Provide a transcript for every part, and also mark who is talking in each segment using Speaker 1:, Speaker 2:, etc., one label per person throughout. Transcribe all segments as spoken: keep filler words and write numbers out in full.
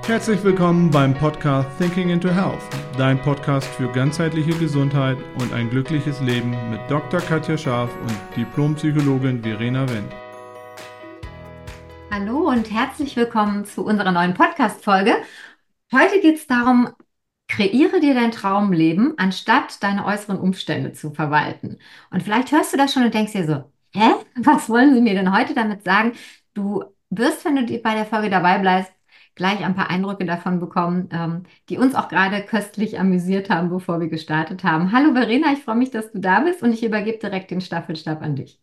Speaker 1: Herzlich willkommen beim Podcast Thinking into Health, dein Podcast für ganzheitliche Gesundheit und ein glückliches Leben mit Doktor Katja Scharf und Diplompsychologin Verena Wendt.
Speaker 2: Hallo und herzlich willkommen zu unserer neuen Podcast-Folge. Heute geht es darum, kreiere dir dein Traumleben, anstatt deine äußeren Umstände zu verwalten. Und vielleicht hörst du das schon und denkst dir so, hä? Was wollen Sie mir denn heute damit sagen? Du wirst, wenn du die- bei der Folge dabei bleibst, gleich ein paar Eindrücke davon bekommen, ähm, die uns auch gerade köstlich amüsiert haben, bevor wir gestartet haben. Hallo Verena, ich freue mich, dass du da bist und ich übergebe direkt den Staffelstab an dich.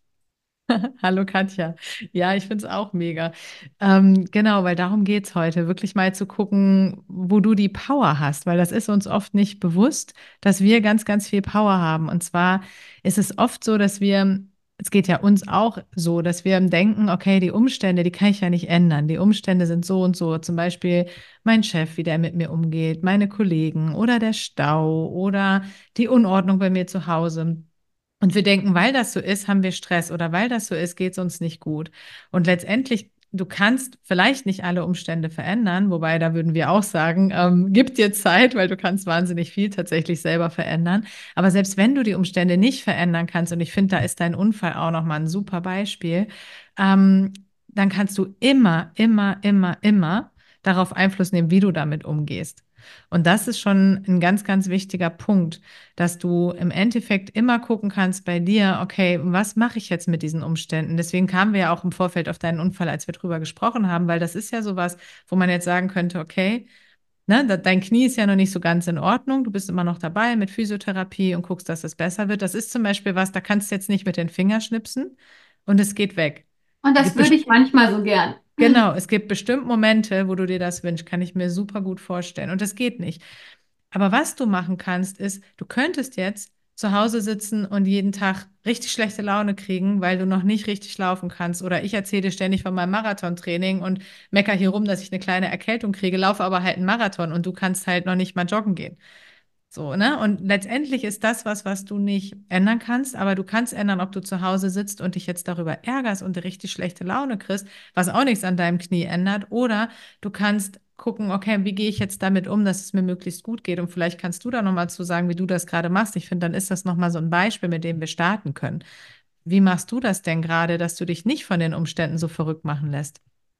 Speaker 3: Hallo Katja. Ja, ich finde es auch mega. Ähm, genau, weil darum geht es heute, wirklich mal zu gucken, wo du die Power hast, weil das ist uns oft nicht bewusst, dass wir ganz, ganz viel Power haben. Und zwar ist es oft so, dass wir, es geht ja uns auch so, dass wir denken, okay, die Umstände, die kann ich ja nicht ändern. Die Umstände sind so und so. Zum Beispiel mein Chef, wie der mit mir umgeht, meine Kollegen oder der Stau oder die Unordnung bei mir zu Hause. Und wir denken, weil das so ist, haben wir Stress oder weil das so ist, geht es uns nicht gut. Und letztendlich, du kannst vielleicht nicht alle Umstände verändern, wobei da würden wir auch sagen, ähm, gib dir Zeit, weil du kannst wahnsinnig viel tatsächlich selber verändern. Aber selbst wenn du die Umstände nicht verändern kannst, und ich finde, da ist dein Unfall auch nochmal ein super Beispiel, ähm, dann kannst du immer, immer, immer, immer darauf Einfluss nehmen, wie du damit umgehst. Und das ist schon ein ganz, ganz wichtiger Punkt, dass du im Endeffekt immer gucken kannst bei dir, okay, was mache ich jetzt mit diesen Umständen? Deswegen kamen wir ja auch im Vorfeld auf deinen Unfall, als wir drüber gesprochen haben, weil das ist ja sowas, wo man jetzt sagen könnte, okay, ne, da- dein Knie ist ja noch nicht so ganz in Ordnung, du bist immer noch dabei mit Physiotherapie und guckst, dass es besser wird. Das ist zum Beispiel was, da kannst du jetzt nicht mit den Fingern schnipsen und es geht weg.
Speaker 2: Und
Speaker 3: Es
Speaker 2: das
Speaker 3: gibt
Speaker 2: würde
Speaker 3: best-
Speaker 2: ich manchmal so gern.
Speaker 3: Genau, es gibt bestimmt Momente, wo du dir das wünschst, kann ich mir super gut vorstellen. Und das geht nicht. Aber was du machen kannst, ist, du könntest jetzt zu Hause sitzen und jeden Tag richtig schlechte Laune kriegen, weil du noch nicht richtig laufen kannst. Oder ich erzähle dir ständig von meinem Marathontraining und mecker hier rum, dass ich eine kleine Erkältung kriege, laufe aber halt einen Marathon und du kannst halt noch nicht mal joggen gehen. So, ne? Und letztendlich ist das was, was du nicht ändern kannst, aber du kannst ändern, ob du zu Hause sitzt und dich jetzt darüber ärgerst und richtig schlechte Laune kriegst, was auch nichts an deinem Knie ändert, oder du kannst gucken, okay, wie gehe ich jetzt damit um, dass es mir möglichst gut geht, und vielleicht kannst du da nochmal zu sagen, wie du das gerade machst. Ich finde, dann ist das nochmal so ein Beispiel, mit dem wir starten können. Wie machst du das denn gerade, dass du dich nicht von den Umständen so verrückt machen lässt?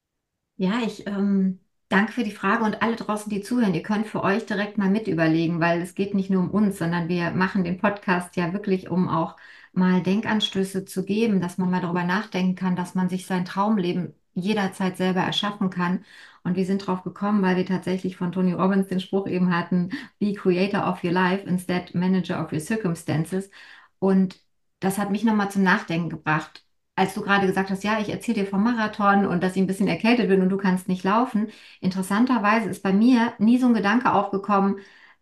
Speaker 2: Ja, ich ähm, danke für die Frage und alle draußen, die zuhören. Ihr könnt für euch direkt mal mit überlegen, weil es geht nicht nur um uns, sondern wir machen den Podcast ja wirklich, um auch mal Denkanstöße zu geben, dass man mal darüber nachdenken kann, dass man sich sein Traumleben jederzeit selber erschaffen kann. Und wir sind drauf gekommen, weil wir tatsächlich von Tony Robbins den Spruch eben hatten, Be creator of your life instead manager of your circumstances. Und das hat mich nochmal zum Nachdenken gebracht, als du gerade gesagt hast, ja, ich erzähle dir vom Marathon und dass ich ein bisschen erkältet bin und du kannst nicht laufen. Interessanterweise ist bei mir nie so ein Gedanke aufgekommen,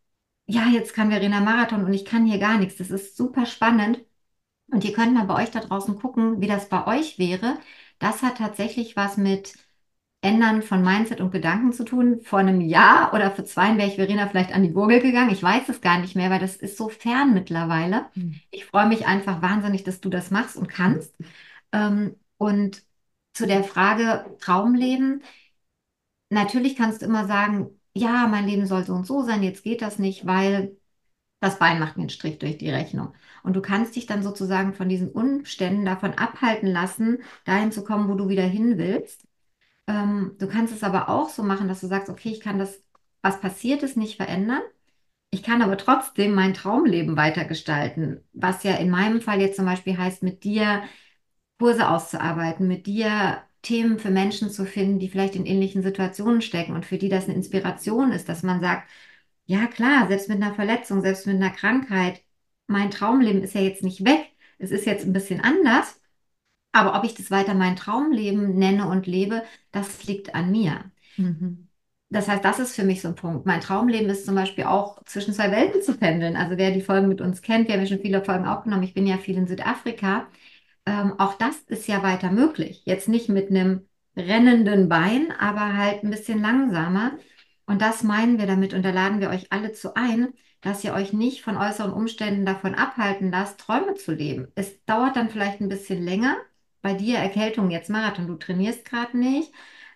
Speaker 2: ja, jetzt kann Verena Marathon und ich kann hier gar nichts. Das ist super spannend. Und ihr könnt mal bei euch da draußen gucken, wie das bei euch wäre. Das hat tatsächlich was mit Ändern von Mindset und Gedanken zu tun. Vor einem Jahr oder vor zwei wäre ich Verena vielleicht an die Gurgel gegangen. Ich weiß es gar nicht mehr, weil das ist so fern mittlerweile.
Speaker 3: Hm.
Speaker 2: Ich freue mich einfach wahnsinnig, dass du das machst und kannst. Ähm, und zu der Frage Traumleben, natürlich kannst du immer sagen, ja, mein Leben soll so und so sein, jetzt geht das nicht, weil das Bein macht mir einen Strich durch die Rechnung. Und du kannst dich dann sozusagen von diesen Umständen davon abhalten lassen, dahin zu kommen, wo du wieder hin willst. Ähm, du kannst es aber auch so machen, dass du sagst, okay, ich kann das, was passiert ist, nicht verändern. Ich kann aber trotzdem mein Traumleben weitergestalten, was ja in meinem Fall jetzt zum Beispiel heißt, mit dir Kurse auszuarbeiten, mit dir Themen für Menschen zu finden, die vielleicht in ähnlichen Situationen stecken und für die das eine Inspiration ist, dass man sagt, ja klar, selbst mit einer Verletzung, selbst mit einer Krankheit, mein Traumleben ist ja jetzt nicht weg. Es ist jetzt ein bisschen anders, aber ob ich das weiter mein Traumleben nenne und lebe, das liegt an mir.
Speaker 3: Mhm.
Speaker 2: Das heißt, das ist für mich so ein Punkt. Mein Traumleben ist zum Beispiel auch zwischen zwei Welten zu pendeln. Also wer die Folgen mit uns kennt, wir haben ja schon viele Folgen aufgenommen. Ich bin ja viel in Südafrika. Ähm, auch das ist ja weiter möglich. Jetzt nicht mit einem rennenden Bein, aber halt ein bisschen langsamer. Und das meinen wir damit und da laden wir euch alle zu ein, dass ihr euch nicht von äußeren Umständen davon abhalten lasst, Träume zu leben. Es dauert dann vielleicht ein bisschen länger. Bei dir Erkältung, jetzt Marathon, du trainierst gerade nicht.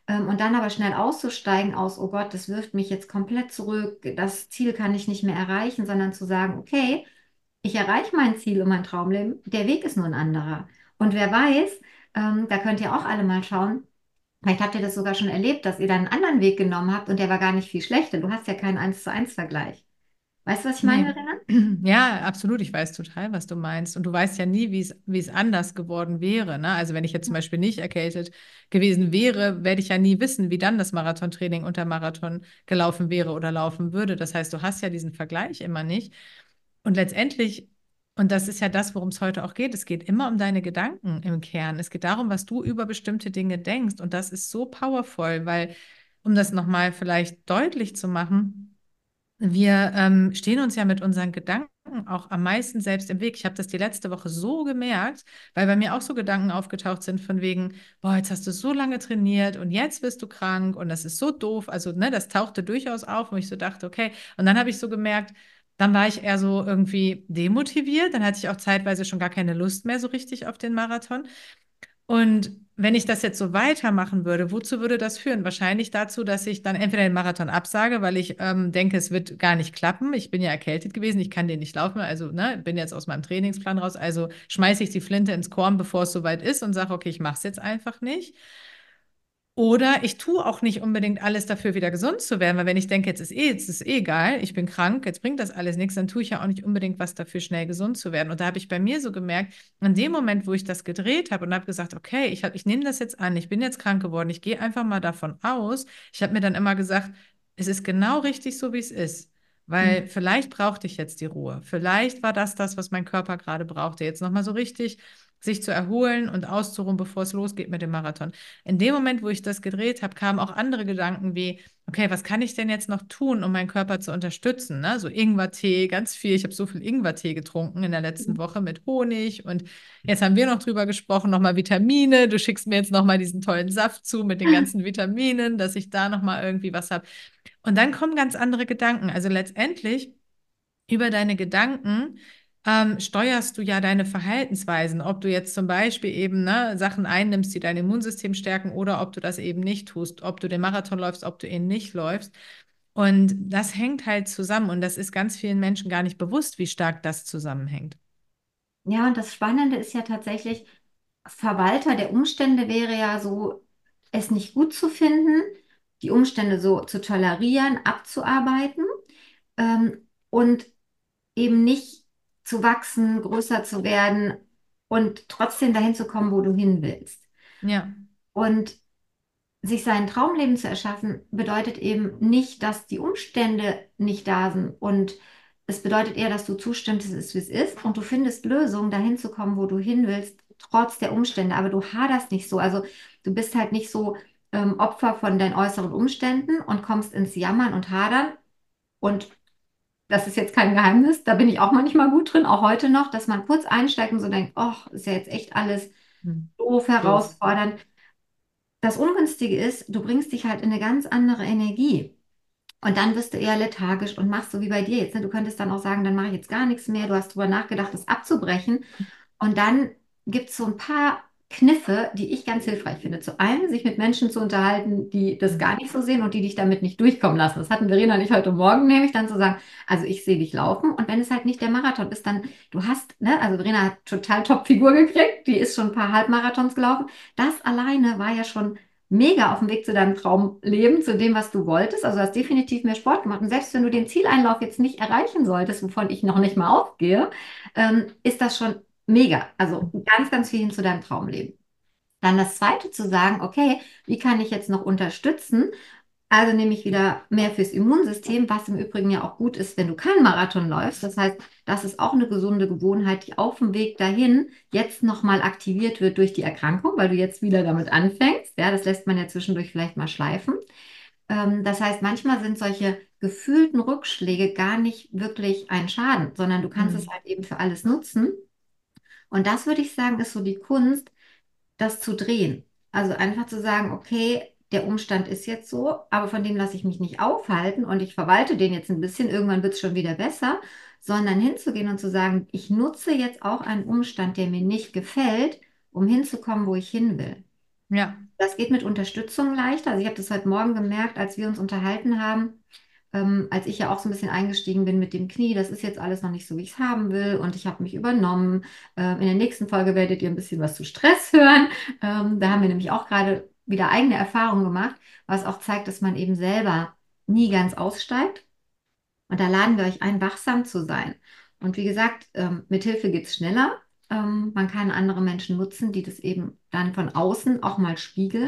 Speaker 2: Ähm, und dann aber schnell auszusteigen aus, oh Gott, das wirft mich jetzt komplett zurück, das Ziel kann ich nicht mehr erreichen, sondern zu sagen, okay, ich erreiche mein Ziel und mein Traumleben, der Weg ist nur ein anderer. Und wer weiß, ähm, da könnt ihr auch alle mal schauen, vielleicht habt ihr das sogar schon erlebt, dass ihr dann einen anderen Weg genommen habt und der war gar nicht viel schlechter. Du hast ja keinen eins zu eins Vergleich. Weißt du, was ich meine,
Speaker 3: Nee.
Speaker 2: Verena?
Speaker 3: Ja, absolut. Ich weiß total, was du meinst. Und du weißt ja nie, wie es, wie es anders geworden wäre. Ne? Also wenn ich jetzt zum Beispiel nicht erkältet gewesen wäre, werde ich ja nie wissen, wie dann das Marathontraining unter Marathon gelaufen wäre oder laufen würde. Das heißt, du hast ja diesen Vergleich immer nicht. Und letztendlich, und das ist ja das, worum es heute auch geht, es geht immer um deine Gedanken im Kern. Es geht darum, was du über bestimmte Dinge denkst. Und das ist so powerful, weil, um das nochmal vielleicht deutlich zu machen, wir ähm, stehen uns ja mit unseren Gedanken auch am meisten selbst im Weg. Ich habe das die letzte Woche so gemerkt, weil bei mir auch so Gedanken aufgetaucht sind von wegen, boah, jetzt hast du so lange trainiert und jetzt bist du krank und das ist so doof. Also, ne, das tauchte durchaus auf, wo ich so dachte, okay. Und dann habe ich so gemerkt, dann war ich eher so irgendwie demotiviert. Dann hatte ich auch zeitweise schon gar keine Lust mehr so richtig auf den Marathon. Und wenn ich das jetzt so weitermachen würde, wozu würde das führen? Wahrscheinlich dazu, dass ich dann entweder den Marathon absage, weil ich ähm, denke, es wird gar nicht klappen. Ich bin ja erkältet gewesen, ich kann den nicht laufen, also ne, bin jetzt aus meinem Trainingsplan raus. Also schmeiße ich die Flinte ins Korn, bevor es soweit ist und sage, okay, ich mache es jetzt einfach nicht. Oder ich tue auch nicht unbedingt alles dafür, wieder gesund zu werden, weil wenn ich denke, jetzt ist eh, jetzt ist eh egal, ich bin krank, jetzt bringt das alles nichts, dann tue ich ja auch nicht unbedingt was dafür, schnell gesund zu werden. Und da habe ich bei mir so gemerkt, in dem Moment, wo ich das gedreht habe und habe gesagt, okay, ich hab, ich nehme das jetzt an, ich bin jetzt krank geworden, ich gehe einfach mal davon aus. Ich habe mir dann immer gesagt, es ist genau richtig so, wie es ist. Weil vielleicht brauchte ich jetzt die Ruhe. Vielleicht war das das, was mein Körper gerade brauchte. Jetzt nochmal so richtig sich zu erholen und auszuruhen, bevor es losgeht mit dem Marathon. In dem Moment, wo ich das gedreht habe, kamen auch andere Gedanken wie, okay, was kann ich denn jetzt noch tun, um meinen Körper zu unterstützen? Ne? So Ingwertee, ganz viel. Ich habe so viel Ingwertee getrunken in der letzten Woche mit Honig und jetzt haben wir noch drüber gesprochen, nochmal Vitamine. Du schickst mir jetzt nochmal diesen tollen Saft zu mit den ganzen Vitaminen, dass ich da nochmal irgendwie was habe. Und dann kommen ganz andere Gedanken. Also letztendlich über deine Gedanken ähm, steuerst du ja deine Verhaltensweisen, ob du jetzt zum Beispiel eben ne, Sachen einnimmst, die dein Immunsystem stärken oder ob du das eben nicht tust, ob du den Marathon läufst, ob du ihn nicht läufst. Und das hängt halt zusammen und das ist ganz vielen Menschen gar nicht bewusst, wie stark das zusammenhängt.
Speaker 2: Ja, und das Spannende ist ja tatsächlich, Verwalter der Umstände wäre ja so, es nicht gut zu finden, die Umstände so zu tolerieren, abzuarbeiten, ähm, und eben nicht zu wachsen, größer zu werden und trotzdem dahin zu kommen, wo du hin willst.
Speaker 3: Ja,
Speaker 2: Und sich sein Traumleben zu erschaffen, bedeutet eben nicht, dass die Umstände nicht da sind. Und es bedeutet eher, dass du zustimmst, es ist, wie es ist. Und du findest Lösungen, dahin zu kommen, wo du hin willst, trotz der Umstände. Aber du haderst nicht so. Also du bist halt nicht so ähm, Opfer von deinen äußeren Umständen und kommst ins Jammern und Hadern. Und das ist jetzt kein Geheimnis. Da bin ich auch manchmal gut drin, auch heute noch, dass man kurz einsteigt und so denkt, oh, ist ja jetzt echt alles
Speaker 3: hm.
Speaker 2: doof,
Speaker 3: Doof.
Speaker 2: herausfordernd. Das Ungünstige ist, du bringst dich halt in eine ganz andere Energie. Und dann wirst du eher lethargisch und machst so wie bei dir jetzt. Ne? Du könntest dann auch sagen, dann mache ich jetzt gar nichts mehr. Du hast drüber nachgedacht, das abzubrechen. Und dann gibt es so ein paar Kniffe, die ich ganz hilfreich finde. Zu einem, sich mit Menschen zu unterhalten, die das gar nicht so sehen und die dich damit nicht durchkommen lassen. Das hatten Verena nicht heute Morgen, nämlich dann zu sagen, also ich sehe dich laufen und wenn es halt nicht der Marathon ist, dann, du hast, ne, also Verena hat total Top-Figur gekriegt, die ist schon ein paar Halbmarathons gelaufen. Das alleine war ja schon mega auf dem Weg zu deinem Traumleben, zu dem, was du wolltest. Also du hast definitiv mehr Sport gemacht. Und selbst wenn du den Zieleinlauf jetzt nicht erreichen solltest, wovon ich noch nicht mal ausgehe, ähm, ist das schon mega. Also ganz, ganz viel hin zu deinem Traumleben. Dann das Zweite zu sagen, okay, wie kann ich jetzt noch unterstützen? Also nehme ich wieder mehr fürs Immunsystem, was im Übrigen ja auch gut ist, wenn du keinen Marathon läufst. Das heißt, das ist auch eine gesunde Gewohnheit, die auf dem Weg dahin jetzt nochmal aktiviert wird durch die Erkrankung, weil du jetzt wieder damit anfängst. Ja, das lässt man ja zwischendurch vielleicht mal schleifen. Ähm, das heißt, manchmal sind solche gefühlten Rückschläge gar nicht wirklich ein Schaden, sondern du kannst es
Speaker 3: Hm.
Speaker 2: halt eben für alles nutzen. Und das würde ich sagen, ist so die Kunst, das zu drehen. Also einfach zu sagen, okay, der Umstand ist jetzt so, aber von dem lasse ich mich nicht aufhalten und ich verwalte den jetzt ein bisschen, irgendwann wird es schon wieder besser, sondern hinzugehen und zu sagen, ich nutze jetzt auch einen Umstand, der mir nicht gefällt, um hinzukommen, wo ich hin will.
Speaker 3: Ja.
Speaker 2: Das geht mit Unterstützung leichter. Also ich habe das heute Morgen gemerkt, als wir uns unterhalten haben, ähm, als ich ja auch so ein bisschen eingestiegen bin mit dem Knie. Das ist jetzt alles noch nicht so, wie ich es haben will und ich habe mich übernommen. Ähm, in der nächsten Folge werdet ihr ein bisschen was zu Stress hören. Ähm, da haben wir nämlich auch gerade wieder eigene Erfahrungen gemacht, was auch zeigt, dass man eben selber nie ganz aussteigt. Und da laden wir euch ein, wachsam zu sein. Und wie gesagt, ähm, mit Hilfe geht es schneller. Ähm, man kann andere Menschen nutzen, die das eben dann von außen auch mal spiegeln.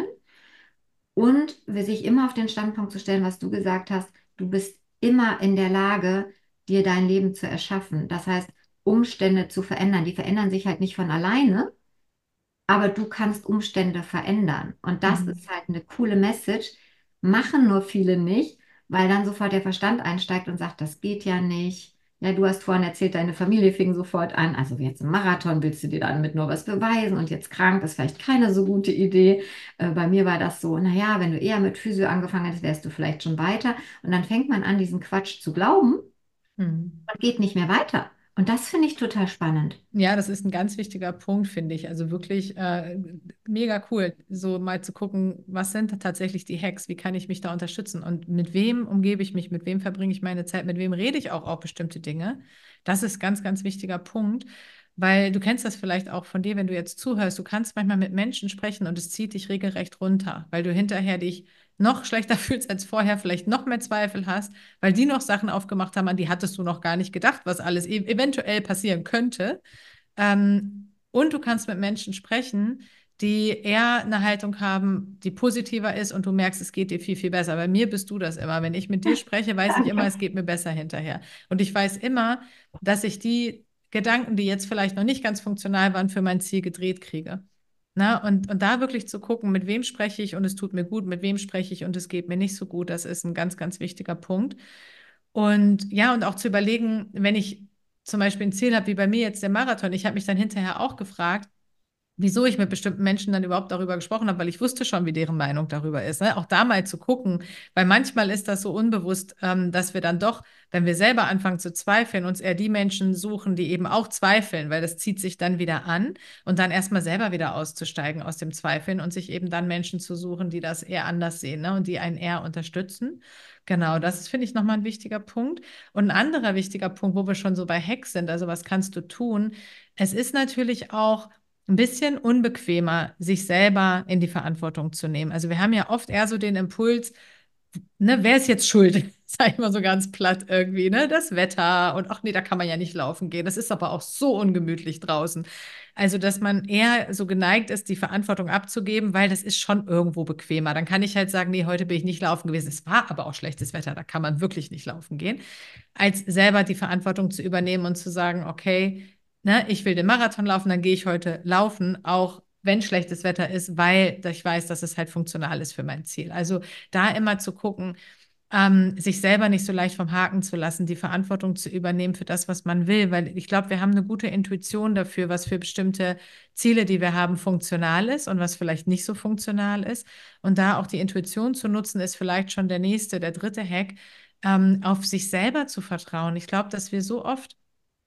Speaker 2: Und für sich immer auf den Standpunkt zu stellen, was du gesagt hast, du bist immer in der Lage, dir dein Leben zu erschaffen. Das heißt, Umstände zu verändern. Die verändern sich halt nicht von alleine, aber du kannst Umstände verändern. Und das
Speaker 3: Mhm.
Speaker 2: ist halt eine coole Message. Machen nur viele nicht, weil dann sofort der Verstand einsteigt und sagt, das geht ja nicht. Ja, du hast vorhin erzählt, deine Familie fing sofort an. Also jetzt im Marathon willst du dir damit nur was beweisen und jetzt krank ist vielleicht keine so gute Idee. Äh, bei mir war das so, naja, wenn du eher mit Physio angefangen hättest, wärst du vielleicht schon weiter. Und dann fängt man an, diesen Quatsch zu glauben
Speaker 3: Mhm.
Speaker 2: und geht nicht mehr weiter. Und das finde ich total spannend.
Speaker 3: Ja, das ist ein ganz wichtiger Punkt, finde ich. Also wirklich äh, mega cool, so mal zu gucken, was sind tatsächlich die Hacks, wie kann ich mich da unterstützen und mit wem umgebe ich mich, mit wem verbringe ich meine Zeit, mit wem rede ich auch auf bestimmte Dinge. Das ist ganz, ganz wichtiger Punkt, weil du kennst das vielleicht auch von dir, wenn du jetzt zuhörst, du kannst manchmal mit Menschen sprechen und es zieht dich regelrecht runter, weil du hinterher dich noch schlechter fühlst als vorher, vielleicht noch mehr Zweifel hast, weil die noch Sachen aufgemacht haben, an die hattest du noch gar nicht gedacht, was alles e eventuell passieren könnte. Ähm, und du kannst mit Menschen sprechen, die eher eine Haltung haben, die positiver ist und du merkst, es geht dir viel, viel besser. Bei mir bist du das immer. Wenn ich mit dir spreche, weiß ich immer,
Speaker 2: Danke.
Speaker 3: es geht mir besser hinterher. Und ich weiß immer, dass ich die Gedanken, die jetzt vielleicht noch nicht ganz funktional waren, für mein Ziel gedreht kriege. Na, und, und da wirklich zu gucken, mit wem spreche ich und es tut mir gut, mit wem spreche ich und es geht mir nicht so gut, das ist ein ganz, ganz wichtiger Punkt. Und ja, und auch zu überlegen, wenn ich zum Beispiel ein Ziel habe, wie bei mir jetzt der Marathon, ich habe mich dann hinterher auch gefragt, wieso ich mit bestimmten Menschen dann überhaupt darüber gesprochen habe, weil ich wusste schon, wie deren Meinung darüber ist. Ne? Auch da mal zu gucken, weil manchmal ist das so unbewusst, ähm, dass wir dann doch, wenn wir selber anfangen zu zweifeln, uns eher die Menschen suchen, die eben auch zweifeln, weil das zieht sich dann wieder an und dann erstmal selber wieder auszusteigen aus dem Zweifeln und sich eben dann Menschen zu suchen, die das eher anders sehen, ne? Und die einen eher unterstützen. Genau, das ist, finde ich, nochmal ein wichtiger Punkt. Und ein anderer wichtiger Punkt, wo wir schon so bei Hacks sind, also was kannst du tun? Es ist natürlich auch ein bisschen unbequemer, sich selber in die Verantwortung zu nehmen. Also wir haben ja oft eher so den Impuls, ne, wer ist jetzt schuld? Sag ich mal so ganz platt irgendwie, ne? Das Wetter und ach nee, da kann man ja nicht laufen gehen. Das ist aber auch so ungemütlich draußen. Also, dass man eher so geneigt ist, die Verantwortung abzugeben, weil das ist schon irgendwo bequemer. Dann kann ich halt sagen, nee, heute bin ich nicht laufen gewesen. Es war aber auch schlechtes Wetter, da kann man wirklich nicht laufen gehen, als selber die Verantwortung zu übernehmen und zu sagen, okay, ne, ich will den Marathon laufen, dann gehe ich heute laufen, auch wenn schlechtes Wetter ist, weil ich weiß, dass es halt funktional ist für mein Ziel. Also da immer zu gucken, ähm, sich selber nicht so leicht vom Haken zu lassen, die Verantwortung zu übernehmen für das, was man will, weil ich glaube, wir haben eine gute Intuition dafür, was für bestimmte Ziele, die wir haben, funktional ist und was vielleicht nicht so funktional ist. Und da auch die Intuition zu nutzen, ist vielleicht schon der nächste, der dritte Hack, ähm, auf sich selber zu vertrauen. Ich glaube, dass wir so oft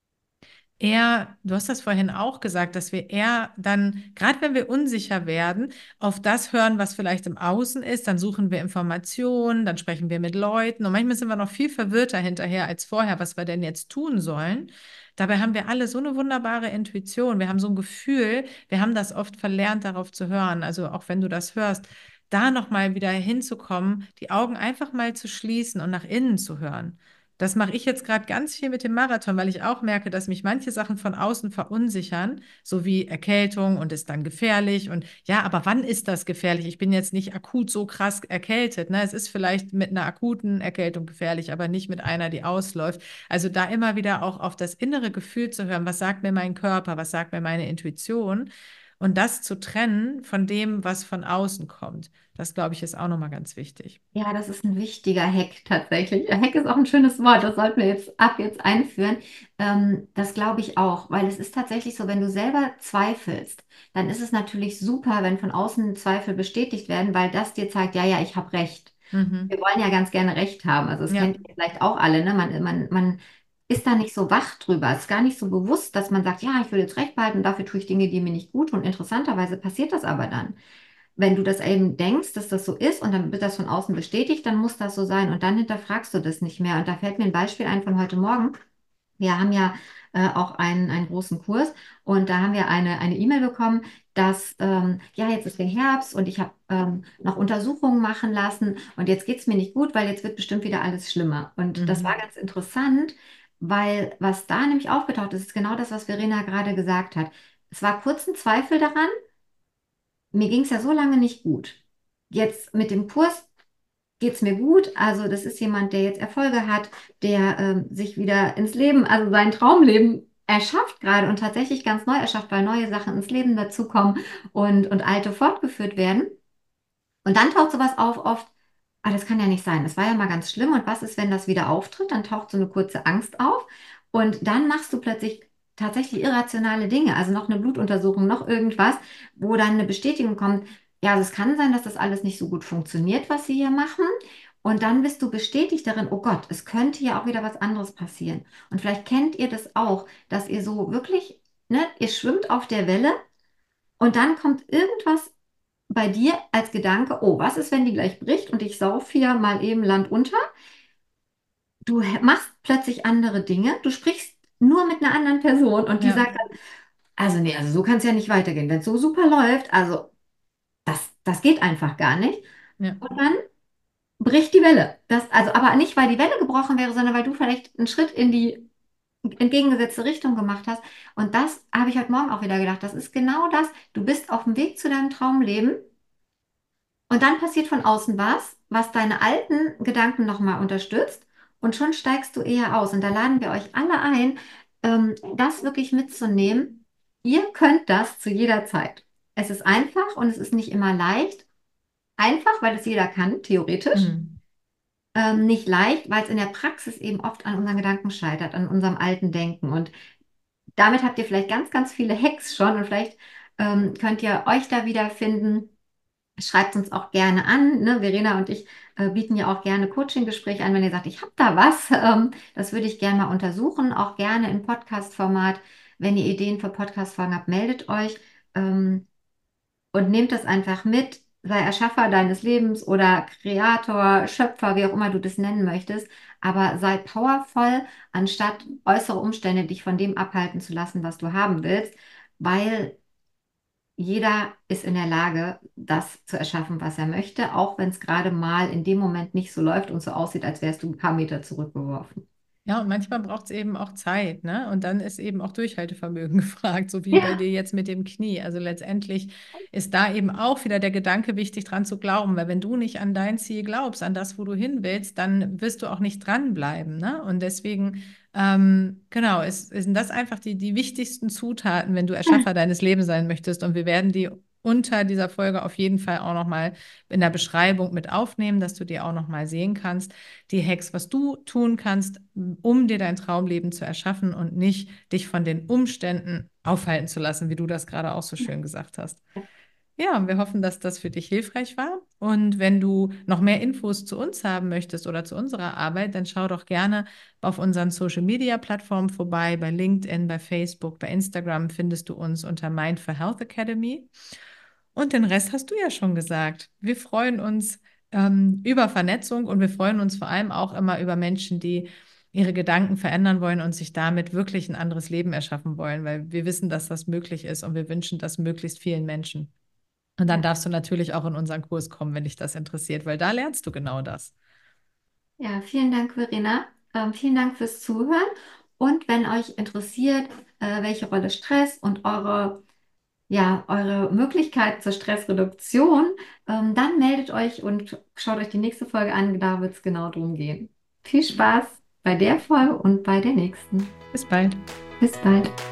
Speaker 3: eher, du hast das vorhin auch gesagt, dass wir eher dann, gerade wenn wir unsicher werden, auf das hören, was vielleicht im Außen ist, dann suchen wir Informationen, dann sprechen wir mit Leuten und manchmal sind wir noch viel verwirrter hinterher als vorher, was wir denn jetzt tun sollen. Dabei haben wir alle so eine wunderbare Intuition, wir haben so ein Gefühl, wir haben das oft verlernt, darauf zu hören. Also auch wenn du das hörst, da nochmal wieder hinzukommen, die Augen einfach mal zu schließen und nach innen zu hören. Das mache ich jetzt gerade ganz viel mit dem Marathon, weil ich auch merke, dass mich manche Sachen von außen verunsichern, so wie Erkältung und ist dann gefährlich. Und ja, aber wann ist das gefährlich? Ich bin jetzt nicht akut so krass erkältet. Ne? Es ist vielleicht mit einer akuten Erkältung gefährlich, aber nicht mit einer, die ausläuft. Also da immer wieder auch auf das innere Gefühl zu hören, was sagt mir mein Körper, was sagt mir meine Intuition und das zu trennen von dem, was von außen kommt. Das, glaube ich, ist auch nochmal ganz wichtig.
Speaker 2: Ja, das ist ein wichtiger Hack tatsächlich. Hack ist auch ein schönes Wort, das sollten wir jetzt ab jetzt einführen. Ähm, das glaube ich auch, weil es ist tatsächlich so, wenn du selber zweifelst, dann ist es natürlich super, wenn von außen Zweifel bestätigt werden, weil das dir zeigt, ja, ja, ich habe recht. Wir
Speaker 3: Mhm.
Speaker 2: wollen ja ganz gerne recht haben. Also das
Speaker 3: Ja.
Speaker 2: kennt ihr vielleicht auch alle, ne? Man, man, man ist da nicht so wach drüber. Es ist gar nicht so bewusst, dass man sagt, ja, ich will jetzt recht behalten, dafür tue ich Dinge, die mir nicht gut tun. Interessanterweise passiert das aber dann. wenn du das eben denkst, dass das so ist und dann wird das von außen bestätigt, dann muss das so sein und dann hinterfragst du das nicht mehr. Und da fällt mir ein Beispiel ein von heute Morgen. Wir haben ja äh, auch einen, einen großen Kurs und da haben wir eine eine E-Mail bekommen, dass ähm, ja, jetzt ist der Herbst und ich habe ähm, noch Untersuchungen machen lassen und jetzt geht es mir nicht gut, weil jetzt wird bestimmt wieder alles schlimmer. Und das war
Speaker 3: Mhm.
Speaker 2: ganz interessant, weil was da nämlich aufgetaucht ist, ist genau das, was Verena gerade gesagt hat. Es war kurz ein Zweifel daran, mir ging es ja so lange nicht gut. Jetzt mit dem Kurs geht es mir gut. Also das ist jemand, der jetzt Erfolge hat, der ähm, sich wieder ins Leben, also sein Traumleben erschafft gerade und tatsächlich ganz neu erschafft, weil neue Sachen ins Leben dazukommen und, und alte fortgeführt werden. Und dann taucht sowas auf oft, ah, das kann ja nicht sein. Das war ja mal ganz schlimm. Und was ist, wenn das wieder auftritt? Dann taucht so eine kurze Angst auf. Und dann machst du plötzlich tatsächlich irrationale Dinge, also noch eine Blutuntersuchung, noch irgendwas, wo dann eine Bestätigung kommt, ja, also es kann sein, dass das alles nicht so gut funktioniert, was sie hier machen. Und dann bist du bestätigt darin, oh Gott, es könnte ja auch wieder was anderes passieren. Und vielleicht kennt ihr das auch, dass ihr so wirklich, ne, ihr schwimmt auf der Welle und dann kommt irgendwas bei dir als Gedanke, oh, was ist, wenn die gleich bricht und ich sauf hier mal eben Land unter? Du hä- machst plötzlich andere Dinge, du sprichst nur mit einer anderen Person und die
Speaker 3: Ja,
Speaker 2: sagt dann, also nee, also so kann es ja nicht weitergehen. Wenn es so super läuft, also das, das geht einfach gar nicht.
Speaker 3: ja.
Speaker 2: Und dann bricht die Welle. Das, also aber nicht, weil die Welle gebrochen wäre, sondern weil du vielleicht einen Schritt in die entgegengesetzte Richtung gemacht hast. Und das habe ich heute Morgen auch wieder gedacht. Das ist genau das. Du bist auf dem Weg zu deinem Traumleben. Und dann passiert von außen was, was deine alten Gedanken nochmal unterstützt und schon steigst du eher aus. Und da laden wir euch alle ein, ähm, das wirklich mitzunehmen. Ihr könnt das zu jeder Zeit. Es ist einfach und es ist nicht immer leicht. Einfach, weil es jeder kann, theoretisch.
Speaker 3: Mhm.
Speaker 2: Ähm, nicht leicht, weil es in der Praxis eben oft an unseren Gedanken scheitert, an unserem alten Denken. Und damit habt ihr vielleicht ganz, ganz viele Hacks schon und vielleicht ähm, könnt ihr euch da wiederfinden. Schreibt uns auch gerne an. Ne? Verena und ich äh, bieten ja auch gerne Coaching-Gespräche an, wenn ihr sagt, ich habe da was. Ähm, das würde ich gerne mal untersuchen, auch gerne im Podcast-Format. Wenn ihr Ideen für Podcast-Folgen habt, meldet euch ähm, und nehmt das einfach mit. Sei Erschaffer deines Lebens oder Kreator, Schöpfer, wie auch immer du das nennen möchtest. Aber sei powervoll, anstatt äußere Umstände dich von dem abhalten zu lassen, was du haben willst, weil jeder ist in der Lage, das zu erschaffen, was er möchte, auch wenn es gerade mal in dem Moment nicht so läuft und so aussieht, als wärst du ein paar Meter zurückgeworfen.
Speaker 3: Ja, und manchmal braucht es eben auch Zeit, ne? Und dann ist eben auch Durchhaltevermögen gefragt, so wie bei
Speaker 2: Ja,
Speaker 3: dir jetzt mit dem Knie. Also letztendlich ist da eben auch wieder der Gedanke wichtig, dran zu glauben, weil wenn du nicht an dein Ziel glaubst, an das, wo du hin willst, dann wirst du auch nicht dranbleiben, ne? Und deswegen, ähm, genau, ist, sind das einfach die, die wichtigsten Zutaten, wenn du Erschaffer deines Lebens sein möchtest. Und wir werden die unter dieser Folge auf jeden Fall auch nochmal in der Beschreibung mit aufnehmen, dass du die auch nochmal sehen kannst die Hacks, was du tun kannst, um dir dein Traumleben zu erschaffen und nicht dich von den Umständen aufhalten zu lassen, wie du das gerade auch so schön gesagt hast. Ja, und wir hoffen, dass das für dich hilfreich war. Und wenn du noch mehr Infos zu uns haben möchtest oder zu unserer Arbeit, dann schau doch gerne auf unseren Social Media Plattformen vorbei. Bei LinkedIn, bei Facebook, bei Instagram findest du uns unter Mind for Health Academy. Und den Rest hast du ja schon gesagt. Wir freuen uns ähm, über Vernetzung und wir freuen uns vor allem auch immer über Menschen, die ihre Gedanken verändern wollen und sich damit wirklich ein anderes Leben erschaffen wollen, weil wir wissen, dass das möglich ist und wir wünschen das möglichst vielen Menschen. Und dann
Speaker 2: ja,
Speaker 3: darfst du natürlich auch in unseren Kurs kommen, wenn dich das interessiert, weil da lernst du genau das.
Speaker 2: ja, vielen Dank, Verena. Ähm, vielen Dank fürs Zuhören. Und wenn euch interessiert, äh, welche Rolle Stress und eure, ja, eure Möglichkeit zur Stressreduktion, ähm, dann meldet euch und schaut euch die nächste Folge an. Da wird es genau drum gehen. Viel Spaß bei der Folge und bei der nächsten.
Speaker 3: Bis bald.
Speaker 2: Bis bald.